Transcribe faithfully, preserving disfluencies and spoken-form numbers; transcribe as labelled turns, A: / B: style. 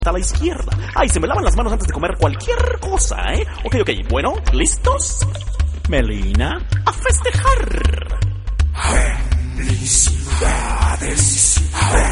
A: a la izquierda. Ay, se me lavan las manos antes de comer cualquier cosa, ¿eh? Ok, ok, bueno, ¿listos? Melina, a festejar.
B: Felicidades.